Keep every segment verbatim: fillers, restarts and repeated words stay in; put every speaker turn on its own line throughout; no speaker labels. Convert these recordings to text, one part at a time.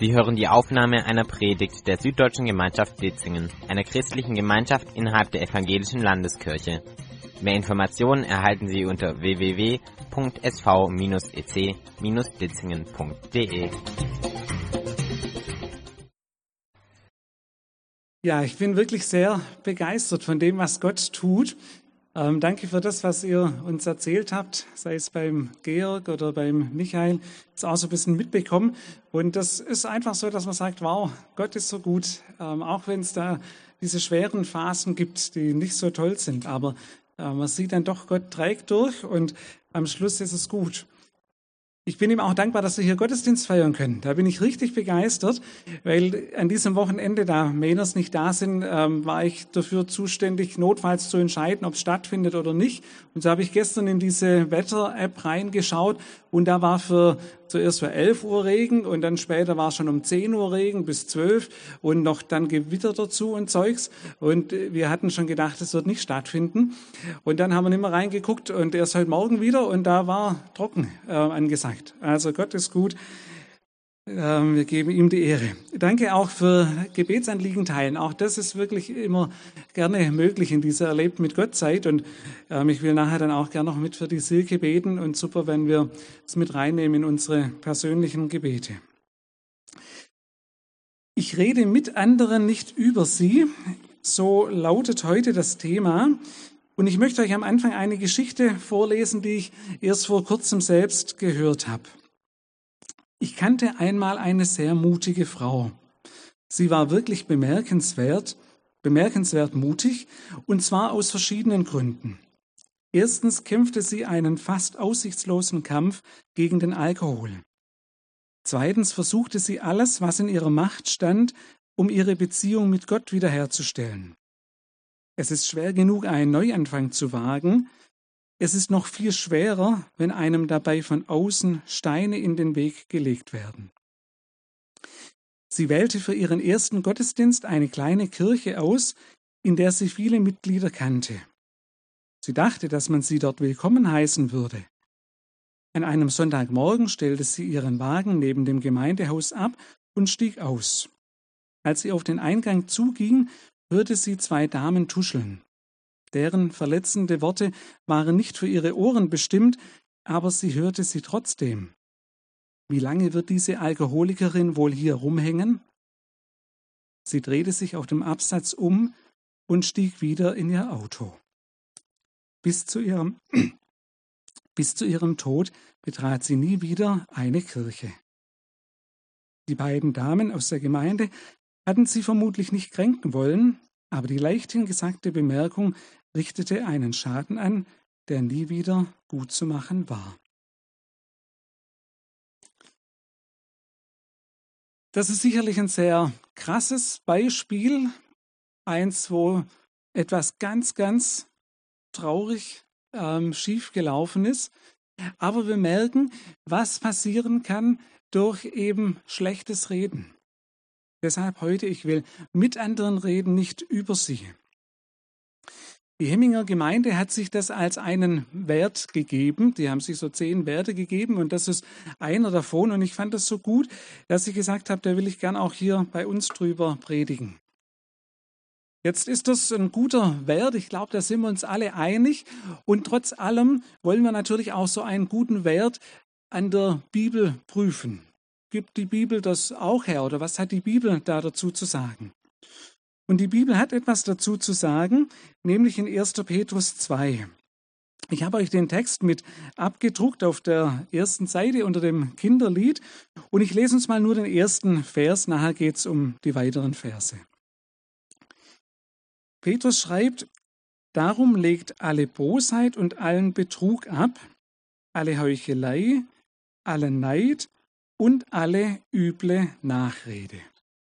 Sie hören die Aufnahme einer Predigt der Süddeutschen Gemeinschaft Ditzingen, einer christlichen Gemeinschaft innerhalb der Evangelischen Landeskirche. Mehr Informationen erhalten Sie unter w w w punkt s v bindestrich e c bindestrich ditzingen punkt d e.
Ja, ich bin wirklich sehr begeistert von dem, was Gott tut. Ähm, danke für das, was ihr uns erzählt habt, sei es beim Georg oder beim Michael, ist auch so ein bisschen mitbekommen. Und das ist einfach so, dass man sagt, wow, Gott ist so gut, ähm, auch wenn es da diese schweren Phasen gibt, die nicht so toll sind. Aber äh, man sieht dann doch, Gott trägt durch und am Schluss ist es gut. Ich bin ihm auch dankbar, dass wir hier Gottesdienst feiern können. Da bin ich richtig begeistert, weil an diesem Wochenende, da Männers nicht da sind, ähm, war ich dafür zuständig, notfalls zu entscheiden, ob es stattfindet oder nicht. Und so habe ich gestern in diese Wetter-App reingeschaut und da war für zuerst für elf Uhr Regen und dann später war schon um zehn Uhr Regen bis zwölf und noch dann Gewitter dazu und Zeugs. Und wir hatten schon gedacht, es wird nicht stattfinden. Und dann haben wir nicht mehr reingeguckt und erst heute Morgen wieder und da war trocken äh, angesagt. Also Gott ist gut. Ähm, wir geben ihm die Ehre. Danke auch für Gebetsanliegen teilen. Auch das ist wirklich immer gerne möglich in dieser Erlebt mit Gott Zeit. Und ähm, ich will nachher dann auch gerne noch mit für die Silke beten und super, wenn wir es mit reinnehmen in unsere persönlichen Gebete. Ich rede mit anderen, nicht über sie. So lautet heute das Thema. Und ich möchte euch am Anfang eine Geschichte vorlesen, die ich erst vor kurzem selbst gehört habe. Ich kannte einmal eine sehr mutige Frau. Sie war wirklich bemerkenswert, bemerkenswert mutig, und zwar aus verschiedenen Gründen. Erstens kämpfte sie einen fast aussichtslosen Kampf gegen den Alkohol. Zweitens versuchte sie alles, was in ihrer Macht stand, um ihre Beziehung mit Gott wiederherzustellen. Es ist schwer genug, einen Neuanfang zu wagen. Es ist noch viel schwerer, wenn einem dabei von außen Steine in den Weg gelegt werden. Sie wählte für ihren ersten Gottesdienst eine kleine Kirche aus, in der sie viele Mitglieder kannte. Sie dachte, dass man sie dort willkommen heißen würde. An einem Sonntagmorgen stellte sie ihren Wagen neben dem Gemeindehaus ab und stieg aus. Als sie auf den Eingang zuging, hörte sie zwei Damen tuscheln. Deren verletzende Worte waren nicht für ihre Ohren bestimmt, aber sie hörte sie trotzdem. Wie lange wird diese Alkoholikerin wohl hier rumhängen? Sie drehte sich auf dem Absatz um und stieg wieder in ihr Auto. Bis zu ihrem, bis zu ihrem Tod betrat sie nie wieder eine Kirche. Die beiden Damen aus der Gemeinde hatten sie vermutlich nicht kränken wollen, aber die leichthin gesagte Bemerkung richtete einen Schaden an, der nie wieder gut zu machen war. Das ist sicherlich ein sehr krasses Beispiel, eins, wo etwas ganz, ganz traurig ähm, schiefgelaufen ist. Aber wir merken, was passieren kann durch eben schlechtes Reden. Deshalb heute, ich will mit anderen reden, nicht über sie. Die Hemminger Gemeinde hat sich das als einen Wert gegeben. Die haben sich so zehn Werte gegeben und das ist einer davon. Und ich fand das so gut, dass ich gesagt habe, da will ich gern auch hier bei uns drüber predigen. Jetzt ist das ein guter Wert. Ich glaube, da sind wir uns alle einig. Und trotz allem wollen wir natürlich auch so einen guten Wert an der Bibel prüfen. Gibt die Bibel das auch her oder was hat die Bibel da dazu zu sagen? Und die Bibel hat etwas dazu zu sagen, nämlich in erster Petrus zwei. Ich habe euch den Text mit abgedruckt auf der ersten Seite unter dem Kinderlied und ich lese uns mal nur den ersten Vers, nachher geht es um die weiteren Verse. Petrus schreibt, darum legt alle Bosheit und allen Betrug ab, alle Heuchelei, alle Neid und alle üble Nachrede.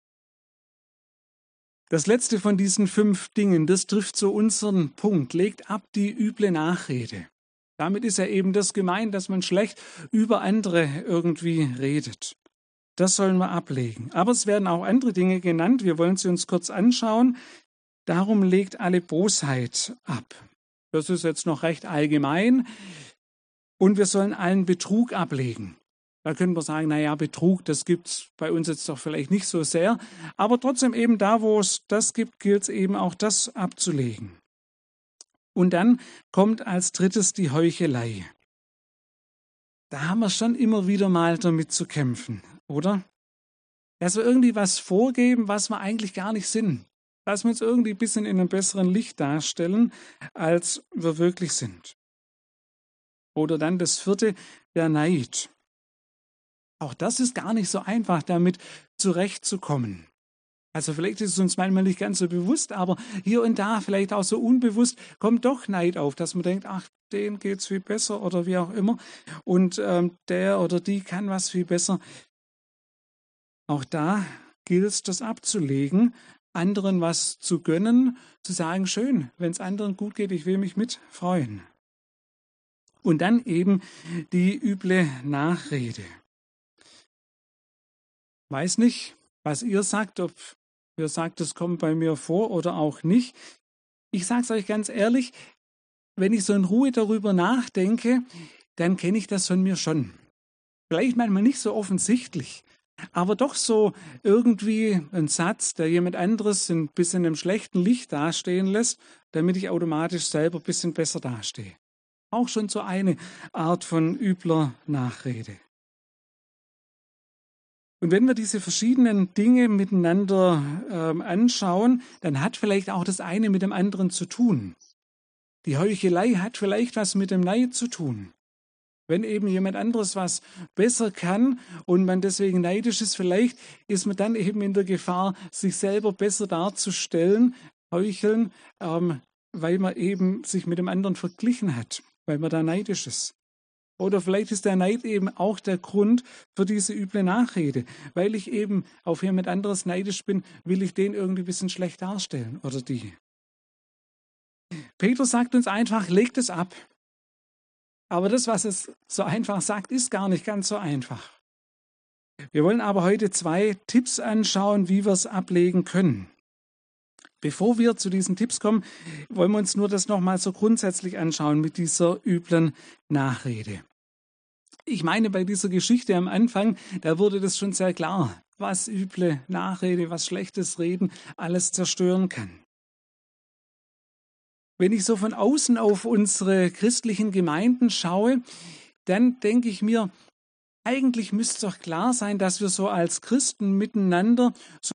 Das letzte von diesen fünf Dingen, das trifft so unseren Punkt. Legt ab die üble Nachrede. Damit ist ja eben das gemeint, dass man schlecht über andere irgendwie redet. Das sollen wir ablegen. Aber es werden auch andere Dinge genannt. Wir wollen sie uns kurz anschauen. Darum legt alle Bosheit ab. Das ist jetzt noch recht allgemein. Und wir sollen allen Betrug ablegen. Da könnte man sagen, naja, Betrug, das gibt es bei uns jetzt doch vielleicht nicht so sehr. Aber trotzdem eben da, wo es das gibt, gilt es eben auch das abzulegen. Und dann kommt als drittes die Heuchelei. Da haben wir schon immer wieder mal damit zu kämpfen, oder? Dass wir irgendwie was vorgeben, was wir eigentlich gar nicht sind. Dass wir uns irgendwie ein bisschen in einem besseren Licht darstellen, als wir wirklich sind. Oder dann das vierte, der Neid. Auch das ist gar nicht so einfach, damit zurechtzukommen. Also vielleicht ist es uns manchmal nicht ganz so bewusst, aber hier und da, vielleicht auch so unbewusst, kommt doch Neid auf, dass man denkt, ach, denen geht's viel besser oder wie auch immer. Und ähm, der oder die kann was viel besser. Auch da gilt es, das abzulegen, anderen was zu gönnen, zu sagen, schön, wenn es anderen gut geht, ich will mich mit freuen. Und dann eben die üble Nachrede. Weiß nicht, was ihr sagt, ob ihr sagt, das kommt bei mir vor oder auch nicht. Ich sage es euch ganz ehrlich, wenn ich so in Ruhe darüber nachdenke, dann kenne ich das von mir schon. Vielleicht manchmal nicht so offensichtlich, aber doch so irgendwie ein Satz, der jemand anderes ein bisschen im schlechten Licht dastehen lässt, damit ich automatisch selber ein bisschen besser dastehe. Auch schon so eine Art von übler Nachrede. Und wenn wir diese verschiedenen Dinge miteinander ähm, anschauen, dann hat vielleicht auch das eine mit dem anderen zu tun. Die Heuchelei hat vielleicht was mit dem Neid zu tun. Wenn eben jemand anderes was besser kann und man deswegen neidisch ist, vielleicht ist man dann eben in der Gefahr, sich selber besser darzustellen, heucheln, ähm, weil man eben sich mit dem anderen verglichen hat, weil man da neidisch ist. Oder vielleicht ist der Neid eben auch der Grund für diese üble Nachrede. Weil ich eben auf jemand anderes neidisch bin, will ich den irgendwie ein bisschen schlecht darstellen oder die. Petrus sagt uns einfach, legt es ab. Aber das, was es so einfach sagt, ist gar nicht ganz so einfach. Wir wollen aber heute zwei Tipps anschauen, wie wir es ablegen können. Bevor wir zu diesen Tipps kommen, wollen wir uns nur das nochmal so grundsätzlich anschauen mit dieser üblen Nachrede. Ich meine, bei dieser Geschichte am Anfang, da wurde das schon sehr klar, was üble Nachrede, was schlechtes Reden alles zerstören kann. Wenn ich so von außen auf unsere christlichen Gemeinden schaue, dann denke ich mir, eigentlich müsste es doch klar sein, dass wir so als Christen miteinander so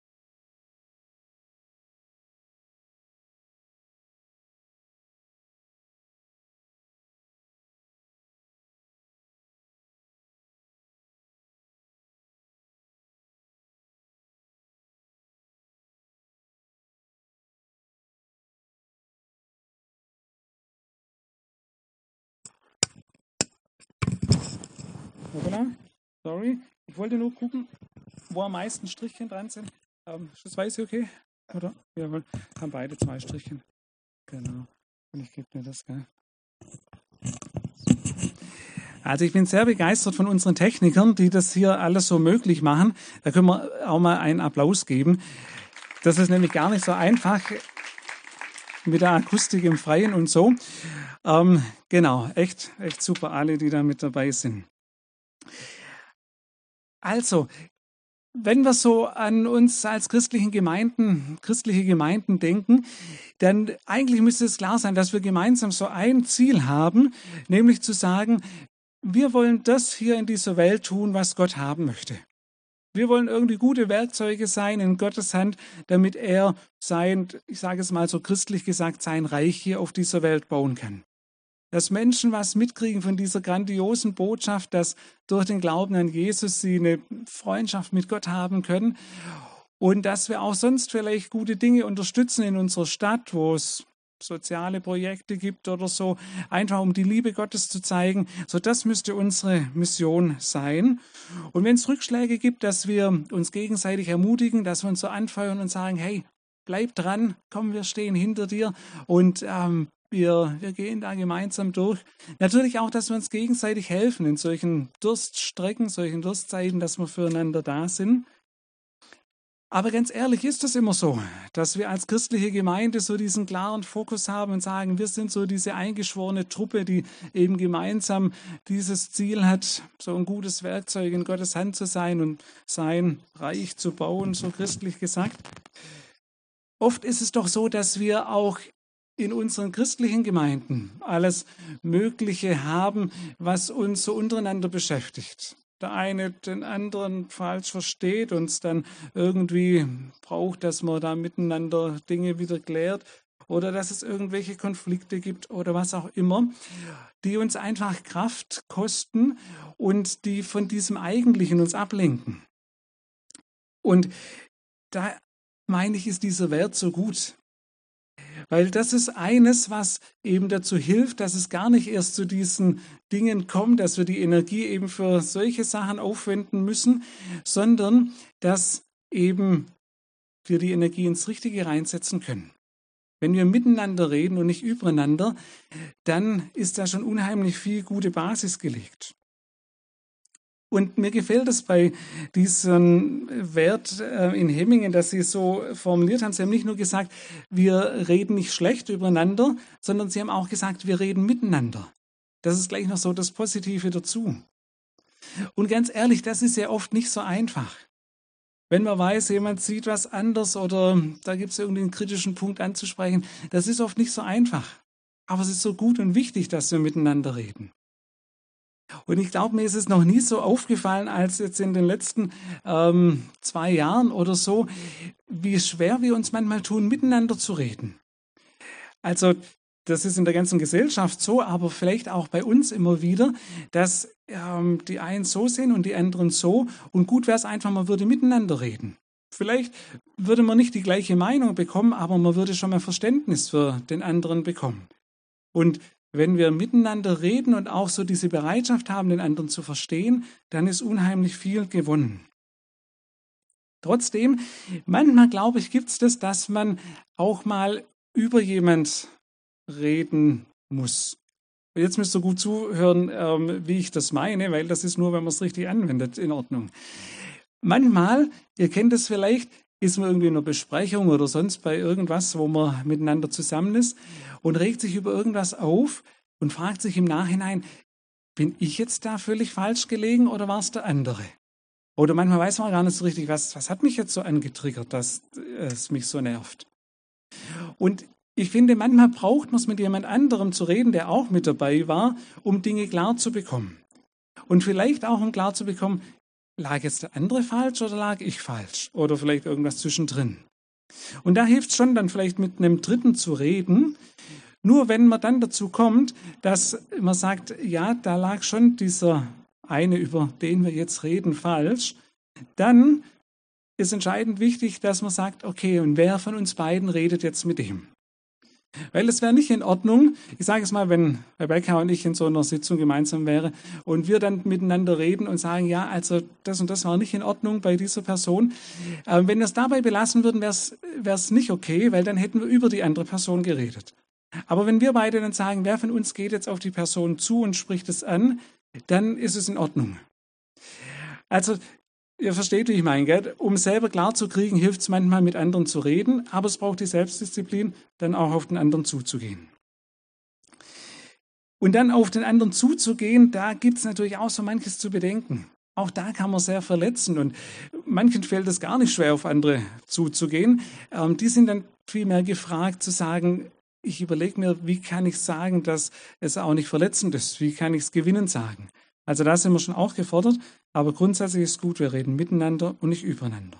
Hoppala, sorry. Ich wollte nur gucken, wo am meisten Strichchen dran sind. Ähm, ist das weiß okay? Oder? Jawohl, haben beide zwei Strichchen. Genau. Und ich gebe dir das, gell? Also ich bin sehr begeistert von unseren Technikern, die das hier alles so möglich machen. Da können wir auch mal einen Applaus geben. Das ist nämlich gar nicht so einfach mit der Akustik im Freien und so. Ähm, genau, echt, echt super alle, die da mit dabei sind. Also, wenn wir so an uns als christlichen Gemeinden, christliche Gemeinden denken, dann eigentlich müsste es klar sein, dass wir gemeinsam so ein Ziel haben, nämlich zu sagen, wir wollen das hier in dieser Welt tun, was Gott haben möchte. Wir wollen irgendwie gute Werkzeuge sein in Gottes Hand, damit er sein, ich sage es mal so christlich gesagt, sein Reich hier auf dieser Welt bauen kann. Dass Menschen was mitkriegen von dieser grandiosen Botschaft, dass durch den Glauben an Jesus sie eine Freundschaft mit Gott haben können und dass wir auch sonst vielleicht gute Dinge unterstützen in unserer Stadt, wo es soziale Projekte gibt oder so, einfach um die Liebe Gottes zu zeigen. So, das müsste unsere Mission sein. Und wenn es Rückschläge gibt, dass wir uns gegenseitig ermutigen, dass wir uns so anfeuern und sagen, hey, bleib dran, komm, wir stehen hinter dir und ähm, Wir, wir gehen da gemeinsam durch. Natürlich auch, dass wir uns gegenseitig helfen in solchen Durststrecken, solchen Durstzeiten, dass wir füreinander da sind. Aber ganz ehrlich, ist das immer so, dass wir als christliche Gemeinde so diesen klaren Fokus haben und sagen, wir sind so diese eingeschworene Truppe, die eben gemeinsam dieses Ziel hat, so ein gutes Werkzeug in Gottes Hand zu sein und sein Reich zu bauen, so christlich gesagt. Oft ist es doch so, dass wir auch in unseren christlichen Gemeinden alles Mögliche haben, was uns so untereinander beschäftigt. Der eine den anderen falsch versteht und es dann irgendwie braucht, dass man da miteinander Dinge wieder klärt oder dass es irgendwelche Konflikte gibt oder was auch immer, die uns einfach Kraft kosten und die von diesem Eigentlichen uns ablenken. Und da meine ich, ist dieser Wert so gut. Weil das ist eines, was eben dazu hilft, dass es gar nicht erst zu diesen Dingen kommt, dass wir die Energie eben für solche Sachen aufwenden müssen, sondern dass eben wir die Energie ins Richtige reinsetzen können. Wenn wir miteinander reden und nicht übereinander, dann ist da schon unheimlich viel gute Basis gelegt. Und mir gefällt es bei diesem Wert in Hemmingen, dass Sie es so formuliert haben. Sie haben nicht nur gesagt, wir reden nicht schlecht übereinander, sondern Sie haben auch gesagt, wir reden miteinander. Das ist gleich noch so das Positive dazu. Und ganz ehrlich, das ist ja oft nicht so einfach. Wenn man weiß, jemand sieht was anders oder da gibt es irgendwie einen kritischen Punkt anzusprechen, das ist oft nicht so einfach. Aber es ist so gut und wichtig, dass wir miteinander reden. Und ich glaube, mir ist es noch nie so aufgefallen, als jetzt in den letzten ähm, zwei Jahren oder so, wie schwer wir uns manchmal tun, miteinander zu reden. Also das ist in der ganzen Gesellschaft so, aber vielleicht auch bei uns immer wieder, dass ähm, die einen so sehen und die anderen so. Und gut wäre es einfach, man würde miteinander reden. Vielleicht würde man nicht die gleiche Meinung bekommen, aber man würde schon mal Verständnis für den anderen bekommen. Und wenn wir miteinander reden und auch so diese Bereitschaft haben, den anderen zu verstehen, dann ist unheimlich viel gewonnen. Trotzdem, manchmal glaube ich, gibt es das, dass man auch mal über jemand reden muss. Und jetzt müsst ihr gut zuhören, ähm, wie ich das meine, weil das ist nur, wenn man es richtig anwendet, in Ordnung. Manchmal, ihr kennt es vielleicht, ist man irgendwie in einer Besprechung oder sonst bei irgendwas, wo man miteinander zusammen ist und regt sich über irgendwas auf und fragt sich im Nachhinein, bin ich jetzt da völlig falsch gelegen oder war es der andere? Oder manchmal weiß man gar nicht so richtig, was, was hat mich jetzt so angetriggert, dass es mich so nervt. Und ich finde, manchmal braucht man es mit jemand anderem zu reden, der auch mit dabei war, um Dinge klar zu bekommen. Und vielleicht auch, um klar zu bekommen, lag jetzt der andere falsch oder lag ich falsch? Oder vielleicht irgendwas zwischendrin. Und da hilft es schon, dann vielleicht mit einem Dritten zu reden. Nur wenn man dann dazu kommt, dass man sagt, ja, da lag schon dieser eine, über den wir jetzt reden, falsch, dann ist entscheidend wichtig, dass man sagt, okay, und wer von uns beiden redet jetzt mit dem? Weil es wäre nicht in Ordnung, ich sage es mal, wenn Rebecca und ich in so einer Sitzung gemeinsam wären und wir dann miteinander reden und sagen, ja, also das und das war nicht in Ordnung bei dieser Person. Äh, wenn wir es dabei belassen würden, wäre es nicht okay, weil dann hätten wir über die andere Person geredet. Aber wenn wir beide dann sagen, wer von uns geht jetzt auf die Person zu und spricht es an, dann ist es in Ordnung. Also ihr versteht, wie ich meine, gell? Um selber klar zu kriegen, hilft es manchmal, mit anderen zu reden, aber es braucht die Selbstdisziplin, dann auch auf den anderen zuzugehen. Und dann auf den anderen zuzugehen, da gibt es natürlich auch so manches zu bedenken. Auch da kann man sehr verletzen und manchen fällt es gar nicht schwer, auf andere zuzugehen. Ähm, die sind dann vielmehr gefragt zu sagen, ich überlege mir, wie kann ich sagen, dass es auch nicht verletzend ist? Wie kann ich es gewinnend sagen? Also da sind wir schon auch gefordert, aber grundsätzlich ist es gut, wir reden miteinander und nicht übereinander.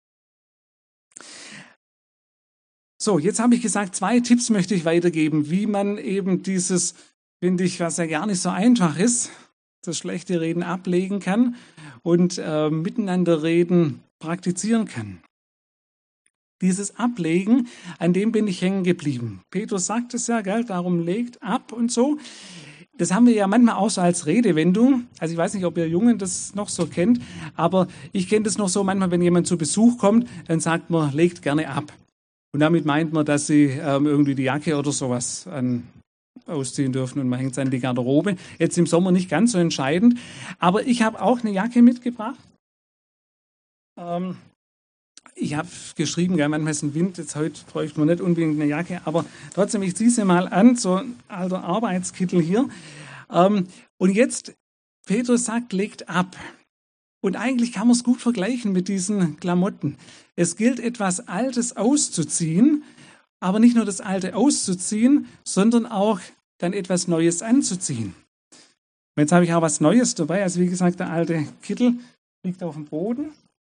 So, jetzt habe ich gesagt, zwei Tipps möchte ich weitergeben, wie man eben dieses, finde ich, was ja gar nicht so einfach ist, das schlechte Reden ablegen kann und äh, miteinander reden praktizieren kann. Dieses Ablegen, an dem bin ich hängen geblieben. Petrus sagt es ja, gell, darum legt ab und so. Das haben wir ja manchmal auch so als Redewendung. Also ich weiß nicht, ob ihr Jungen das noch so kennt, aber ich kenne das noch so manchmal, wenn jemand zu Besuch kommt, dann sagt man, legt gerne ab. Und damit meint man, dass sie ähm, irgendwie die Jacke oder sowas an, ausziehen dürfen und man hängt es an die Garderobe. Jetzt im Sommer nicht ganz so entscheidend, aber ich habe auch eine Jacke mitgebracht. Ähm, Ich habe geschrieben, ja, manchmal ist ein Wind, jetzt heute bräuchte man nicht unbedingt eine Jacke, aber trotzdem, ich ziehe sie mal an, so ein alter Arbeitskittel hier. Ähm, und jetzt, Petrus sagt, legt ab. Und eigentlich kann man es gut vergleichen mit diesen Klamotten. Es gilt, etwas Altes auszuziehen, aber nicht nur das Alte auszuziehen, sondern auch dann etwas Neues anzuziehen. Und jetzt habe ich auch was Neues dabei. Also wie gesagt, der alte Kittel liegt auf dem Boden.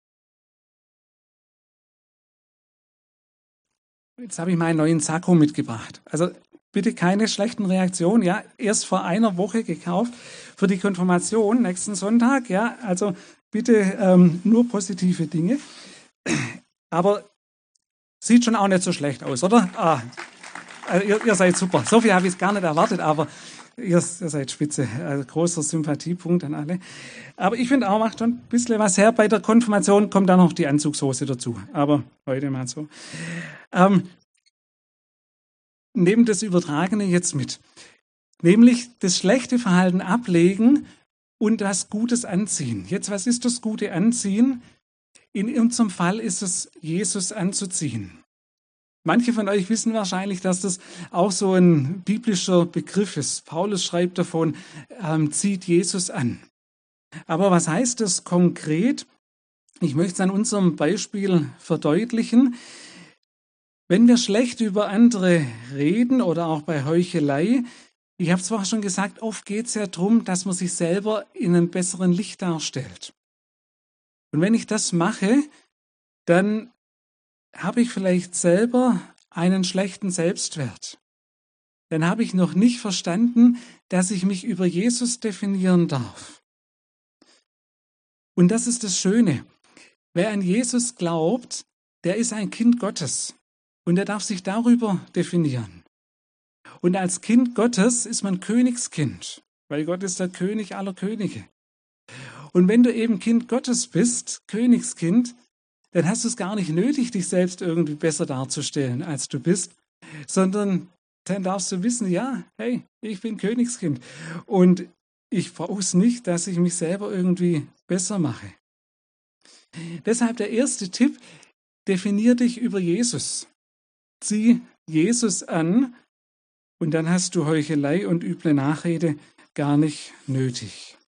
Jetzt habe ich meinen neuen Sakko mitgebracht. Also bitte keine schlechten Reaktionen. Ja, erst vor einer Woche gekauft für die Konfirmation nächsten Sonntag. Ja, also bitte ähm, nur positive Dinge. Aber sieht schon auch nicht so schlecht aus, oder? Ah, also ihr, ihr seid super. So viel habe ich gar nicht erwartet, aber ihr, ihr seid spitze. Also großer Sympathiepunkt an alle. Aber ich finde auch, macht schon ein bisschen was her. Bei der Konfirmation kommt dann noch die Anzugshose dazu. Aber heute mal so. Ähm, nehmt das Übertragene jetzt mit. Nämlich das schlechte Verhalten ablegen und das Gutes anziehen. Jetzt, was ist das Gute anziehen? In unserem Fall ist es, Jesus anzuziehen. Manche von euch wissen wahrscheinlich, dass das auch so ein biblischer Begriff ist. Paulus schreibt davon, ähm, zieht Jesus an. Aber was heißt das konkret? Ich möchte es an unserem Beispiel verdeutlichen. Wenn wir schlecht über andere reden oder auch bei Heuchelei, ich habe zwar schon gesagt, oft geht es ja darum, dass man sich selber in einem besseren Licht darstellt. Und wenn ich das mache, dann habe ich vielleicht selber einen schlechten Selbstwert. Dann habe ich noch nicht verstanden, dass ich mich über Jesus definieren darf. Und das ist das Schöne. Wer an Jesus glaubt, der ist ein Kind Gottes. Und er darf sich darüber definieren. Und als Kind Gottes ist man Königskind, weil Gott ist der König aller Könige. Und wenn du eben Kind Gottes bist, Königskind, dann hast du es gar nicht nötig, dich selbst irgendwie besser darzustellen, als du bist, sondern dann darfst du wissen, ja, hey, ich bin Königskind. Und ich brauche es nicht, dass ich mich selber irgendwie besser mache. Deshalb der erste Tipp, definier dich über Jesus. Zieh Jesus an und dann hast du Heuchelei und üble Nachrede gar nicht nötig.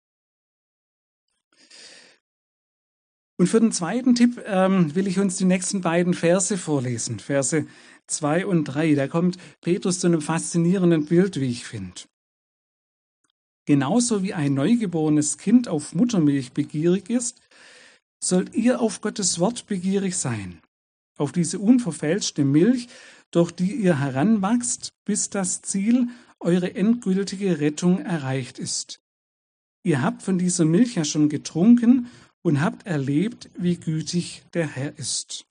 Und für den zweiten Tipp ähm, will ich uns die nächsten beiden Verse vorlesen, Verse zwei und drei. Da kommt Petrus zu einem faszinierenden Bild, wie ich finde. Genauso wie ein neugeborenes Kind auf Muttermilch begierig ist, sollt ihr auf Gottes Wort begierig sein, auf diese unverfälschte Milch, durch die ihr heranwachst, bis das Ziel, eure endgültige Rettung erreicht ist. Ihr habt von dieser Milch ja schon getrunken und habt erlebt, wie gütig der Herr ist.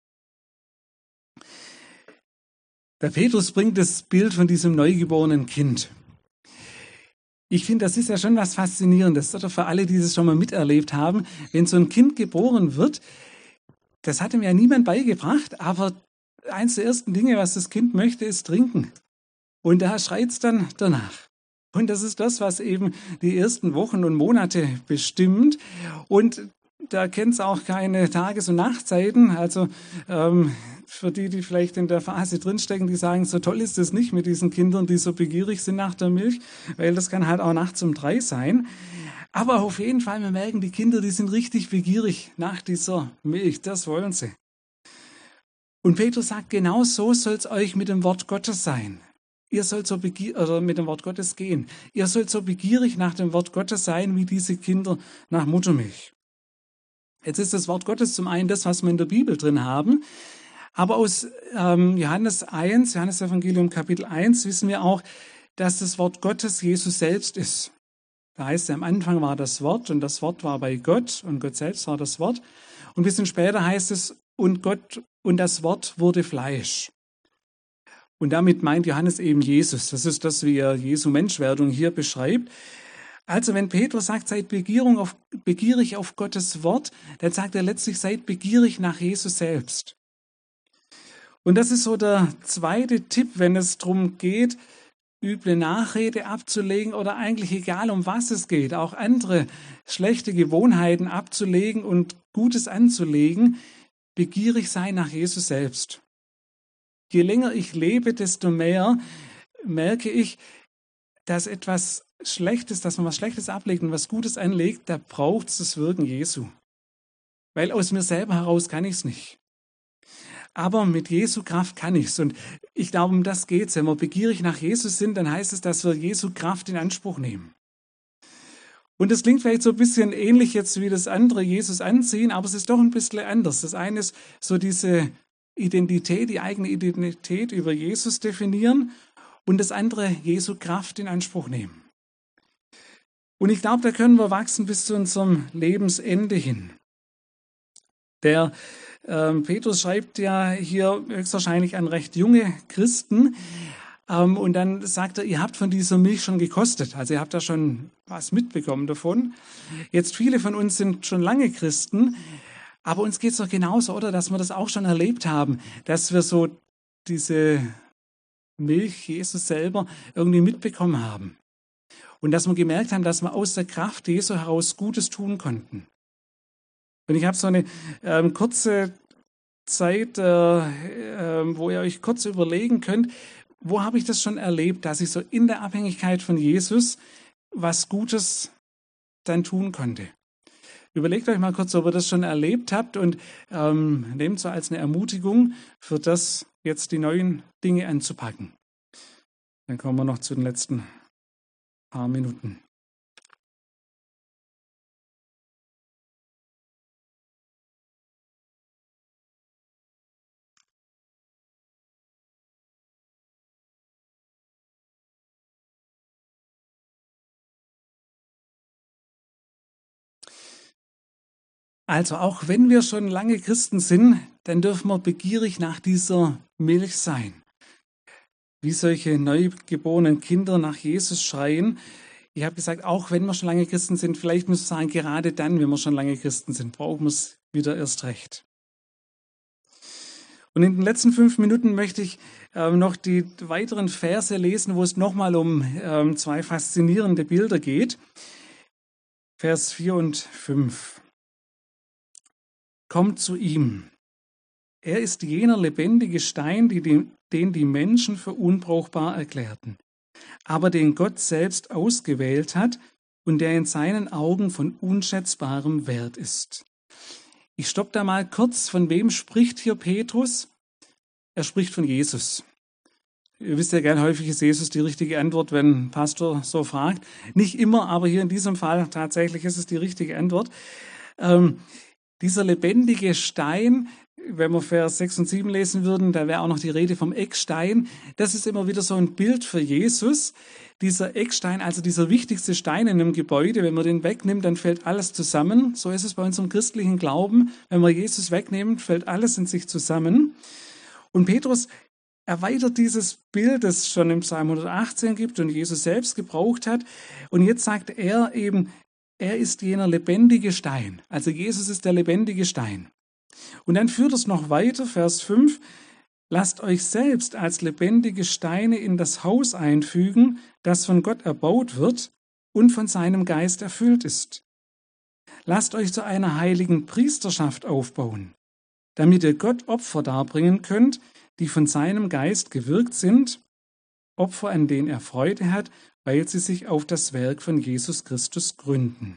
Der Petrus bringt das Bild von diesem neugeborenen Kind. Ich finde, das ist ja schon was Faszinierendes, oder für alle, die das schon mal miterlebt haben. Wenn so ein Kind geboren wird, das hat ihm ja niemand beigebracht, aber eins der ersten Dinge, was das Kind möchte, ist trinken. Und da schreit es dann danach. Und das ist das, was eben die ersten Wochen und Monate bestimmt. Und da kennt es auch keine Tages- und Nachtzeiten. Also ähm, für die, die vielleicht in der Phase drinstecken, die sagen, so toll ist es nicht mit diesen Kindern, die so begierig sind nach der Milch, weil das kann halt auch nachts um drei sein. Aber auf jeden Fall, wir merken, die Kinder, die sind richtig begierig nach dieser Milch. Das wollen sie. Und Petrus sagt, genau so soll es euch mit dem Wort Gottes sein. Ihr sollt so begier- oder mit dem Wort Gottes gehen. Ihr sollt so begierig nach dem Wort Gottes sein, wie diese Kinder nach Muttermilch. Jetzt ist das Wort Gottes zum einen das, was wir in der Bibel drin haben. Aber aus ähm, Johannes eins, Johannes Evangelium Kapitel eins, wissen wir auch, dass das Wort Gottes Jesus selbst ist. Da heißt es, am Anfang war das Wort und das Wort war bei Gott und Gott selbst war das Wort. Und ein bisschen später heißt es, und Gott und das Wort wurde Fleisch. Und damit meint Johannes eben Jesus. Das ist das, wie er Jesu Menschwerdung hier beschreibt. Also wenn Petrus sagt, seid begierig auf, begierig auf Gottes Wort, dann sagt er letztlich, seid begierig nach Jesus selbst. Und das ist so der zweite Tipp, wenn es darum geht, üble Nachrede abzulegen oder eigentlich egal, um was es geht, auch andere schlechte Gewohnheiten abzulegen und Gutes anzulegen. begierig sein nach Jesus selbst. Je länger ich lebe, desto mehr merke ich, dass etwas Schlechtes, dass man was Schlechtes ablegt und was Gutes anlegt, da braucht es das Wirken Jesu. Weil aus mir selber heraus kann ich es nicht. Aber mit Jesu Kraft kann ich es. Und ich glaube, um das geht es. Wenn wir begierig nach Jesus sind, dann heißt es, dass wir Jesu Kraft in Anspruch nehmen. Und das klingt vielleicht so ein bisschen ähnlich jetzt wie das andere, Jesus anziehen, aber es ist doch ein bisschen anders. Das eine ist so diese Identität, die eigene Identität über Jesus definieren und das andere Jesu Kraft in Anspruch nehmen. Und ich glaube, da können wir wachsen bis zu unserem Lebensende hin. Der ähm, Petrus schreibt ja hier höchstwahrscheinlich an recht junge Christen, ähm, und dann sagt er, ihr habt von dieser Milch schon gekostet, also ihr habt da schon was mitbekommen davon. Jetzt viele von uns sind schon lange Christen, aber uns geht es doch genauso, oder, dass wir das auch schon erlebt haben, dass wir so diese Milch Jesus selber irgendwie mitbekommen haben und dass wir gemerkt haben, dass wir aus der Kraft Jesu heraus Gutes tun konnten. Und ich habe so eine ähm, kurze Zeit, äh, äh, wo ihr euch kurz überlegen könnt, wo habe ich das schon erlebt, dass ich so in der Abhängigkeit von Jesus was Gutes dann tun konnte. Überlegt euch mal kurz, ob ihr das schon erlebt habt und ähm, nehmt so als eine Ermutigung für das, jetzt die neuen Dinge anzupacken. Dann kommen wir noch zu den letzten paar Minuten. Also auch wenn wir schon lange Christen sind, dann dürfen wir begierig nach dieser Milch sein. Wie solche neugeborenen Kinder nach Jesus schreien. Ich habe gesagt, auch wenn wir schon lange Christen sind, vielleicht müssen wir sagen, gerade dann, wenn wir schon lange Christen sind, brauchen wir es wieder erst recht. Und in den letzten fünf Minuten möchte ich ähm, noch die weiteren Verse lesen, wo es nochmal um ähm, zwei faszinierende Bilder geht. Vers vier und fünf. Kommt zu ihm. Er ist jener lebendige Stein, die die, den die Menschen für unbrauchbar erklärten, aber den Gott selbst ausgewählt hat und der in seinen Augen von unschätzbarem Wert ist. Ich stoppe da mal kurz. Von wem spricht hier Petrus? Er spricht von Jesus. Ihr wisst ja gern, häufig ist Jesus die richtige Antwort, wenn ein Pastor so fragt. Nicht immer, aber hier in diesem Fall tatsächlich ist es die richtige Antwort. Ähm, Dieser lebendige Stein, wenn wir Vers sechs und sieben lesen würden, da wäre auch noch die Rede vom Eckstein. Das ist immer wieder so ein Bild für Jesus. Dieser Eckstein, also dieser wichtigste Stein in einem Gebäude, wenn man den wegnimmt, dann fällt alles zusammen. So ist es bei unserem christlichen Glauben. Wenn man Jesus wegnimmt, fällt alles in sich zusammen. Und Petrus erweitert dieses Bild, das es schon im Psalm hundertachtzehn gibt und Jesus selbst gebraucht hat. Und jetzt sagt er eben, er ist jener lebendige Stein. Also Jesus ist der lebendige Stein. Und dann führt es noch weiter, Vers fünf. Lasst euch selbst als lebendige Steine in das Haus einfügen, das von Gott erbaut wird und von seinem Geist erfüllt ist. Lasst euch zu einer heiligen Priesterschaft aufbauen, damit ihr Gott Opfer darbringen könnt, die von seinem Geist gewirkt sind, Opfer, an denen er Freude hat, weil sie sich auf das Werk von Jesus Christus gründen.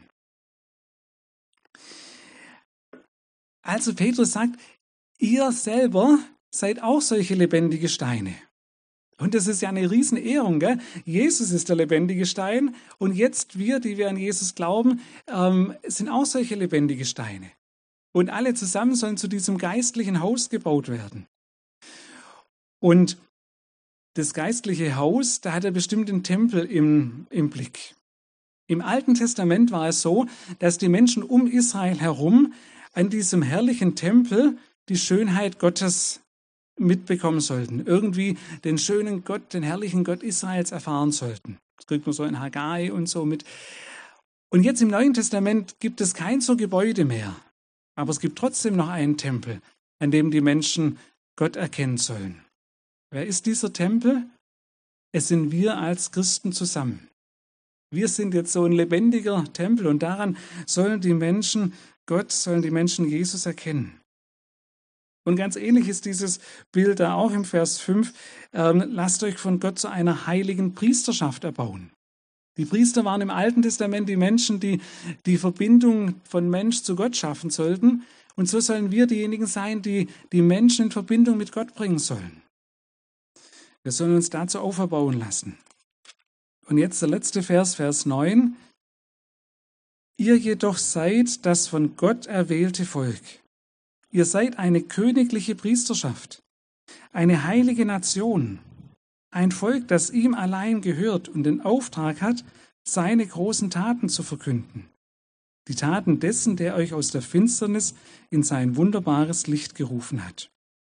Also Petrus sagt, ihr selber seid auch solche lebendige Steine. Und das ist ja eine Riesenehrung, gell? Jesus ist der lebendige Stein und jetzt wir, die wir an Jesus glauben, ähm, sind auch solche lebendige Steine. Und alle zusammen sollen zu diesem geistlichen Haus gebaut werden. Und das geistliche Haus, da hat er bestimmt den Tempel im, im Blick. Im Alten Testament war es so, dass die Menschen um Israel herum an diesem herrlichen Tempel die Schönheit Gottes mitbekommen sollten. Irgendwie den schönen Gott, den herrlichen Gott Israels erfahren sollten. Das kriegt man so in Haggai und so mit. Und jetzt im Neuen Testament gibt es kein so Gebäude mehr. Aber es gibt trotzdem noch einen Tempel, an dem die Menschen Gott erkennen sollen. Wer ist dieser Tempel? Es sind wir als Christen zusammen. Wir sind jetzt so ein lebendiger Tempel und daran sollen die Menschen Gott, sollen die Menschen Jesus erkennen. Und ganz ähnlich ist dieses Bild da auch im Vers fünf. Ähm, lasst euch von Gott zu einer heiligen Priesterschaft erbauen. Die Priester waren im Alten Testament die Menschen, die die Verbindung von Mensch zu Gott schaffen sollten. Und so sollen wir diejenigen sein, die die Menschen in Verbindung mit Gott bringen sollen. Wir sollen uns dazu auferbauen lassen. Und jetzt der letzte Vers, Vers neun. Ihr jedoch seid das von Gott erwählte Volk. Ihr seid eine königliche Priesterschaft, eine heilige Nation, ein Volk, das ihm allein gehört und den Auftrag hat, seine großen Taten zu verkünden. Die Taten dessen, der euch aus der Finsternis in sein wunderbares Licht gerufen hat.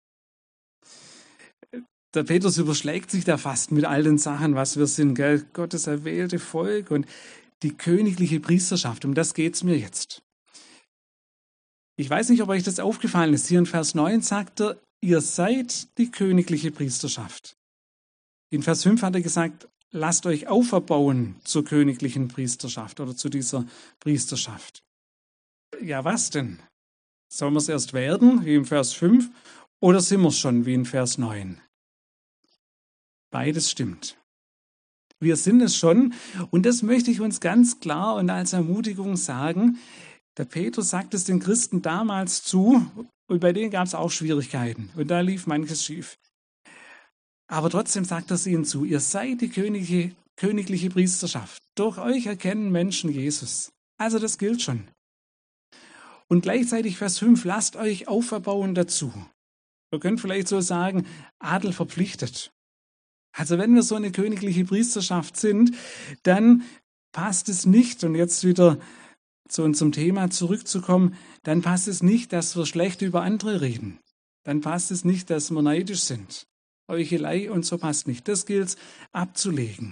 Der Petrus überschlägt sich da fast mit all den Sachen, was wir sind, gell? Gottes erwählte Volk und die königliche Priesterschaft. Um das geht's mir jetzt. Ich weiß nicht, ob euch das aufgefallen ist. Hier in Vers neun sagt er, ihr seid die königliche Priesterschaft. In Vers fünf hat er gesagt, lasst euch auferbauen zur königlichen Priesterschaft oder zu dieser Priesterschaft. Ja, was denn? Sollen wir es erst werden, wie im Vers fünf, oder sind wir es schon, wie in Vers neun? Beides stimmt. Wir sind es schon und das möchte ich uns ganz klar und als Ermutigung sagen. Der Petrus sagt es den Christen damals zu und bei denen gab es auch Schwierigkeiten und da lief manches schief. Aber trotzdem sagt er es ihnen zu, ihr seid die königliche, königliche Priesterschaft. Durch euch erkennen Menschen Jesus. Also das gilt schon. Und gleichzeitig Vers fünf, lasst euch auferbauen dazu. Wir können vielleicht so sagen, Adel verpflichtet. Also wenn wir so eine königliche Priesterschaft sind, dann passt es nicht, und jetzt wieder zu unserem Thema zurückzukommen, dann passt es nicht, dass wir schlecht über andere reden. Dann passt es nicht, dass wir neidisch sind. Heuchelei und so passt nicht. Das gilt abzulegen.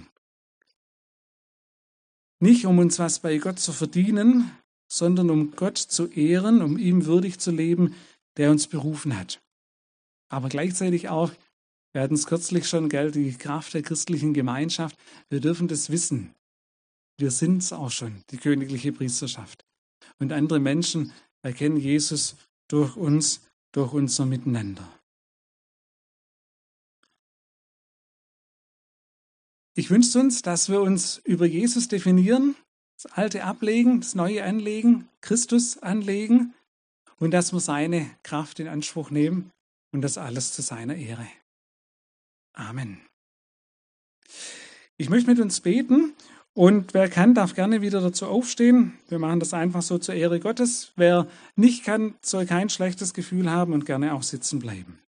Nicht um uns was bei Gott zu verdienen, sondern um Gott zu ehren, um ihm würdig zu leben, der uns berufen hat. Aber gleichzeitig auch, wir hatten es kürzlich schon, gell, die Kraft der christlichen Gemeinschaft. Wir dürfen das wissen. Wir sind es auch schon, die königliche Priesterschaft. Und andere Menschen erkennen Jesus durch uns, durch unser Miteinander. Ich wünsche uns, dass wir uns über Jesus definieren, das Alte ablegen, das Neue anlegen, Christus anlegen und dass wir seine Kraft in Anspruch nehmen und das alles zu seiner Ehre. Amen. Ich möchte mit uns beten und wer kann, darf gerne wieder dazu aufstehen. Wir machen das einfach so zur Ehre Gottes. Wer nicht kann, soll kein schlechtes Gefühl haben und gerne auch sitzen bleiben.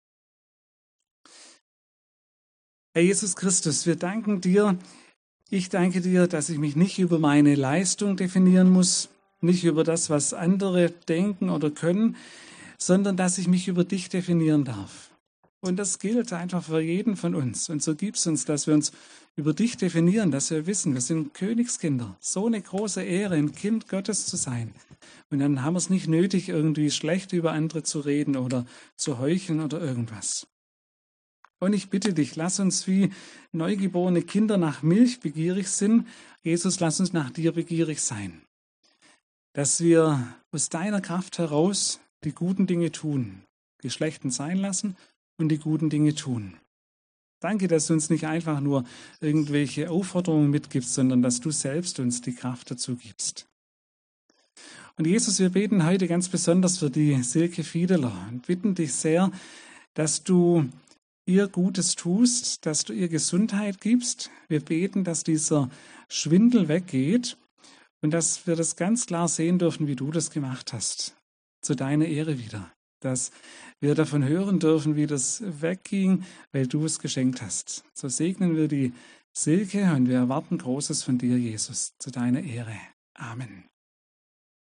Herr Jesus Christus, wir danken dir. Ich danke dir, dass ich mich nicht über meine Leistung definieren muss, nicht über das, was andere denken oder können, sondern dass ich mich über dich definieren darf. Und das gilt einfach für jeden von uns. Und so gibt es uns, dass wir uns über dich definieren, dass wir wissen, wir sind Königskinder. So eine große Ehre, ein Kind Gottes zu sein. Und dann haben wir es nicht nötig, irgendwie schlecht über andere zu reden oder zu heucheln oder irgendwas. Und ich bitte dich, lass uns wie neugeborene Kinder nach Milch begierig sind. Jesus, lass uns nach dir begierig sein. Dass wir aus deiner Kraft heraus die guten Dinge tun, die schlechten sein lassen und die guten Dinge tun. Danke, dass du uns nicht einfach nur irgendwelche Aufforderungen mitgibst, sondern dass du selbst uns die Kraft dazu gibst. Und Jesus, wir beten heute ganz besonders für die Silke Fiedeler und bitten dich sehr, dass du ihr Gutes tust, dass du ihr Gesundheit gibst. Wir beten, dass dieser Schwindel weggeht und dass wir das ganz klar sehen dürfen, wie du das gemacht hast. Zu deiner Ehre wieder. Dass wir davon hören dürfen, wie das wegging, weil du es geschenkt hast. So segnen wir die Silke und wir erwarten Großes von dir, Jesus, zu deiner Ehre. Amen.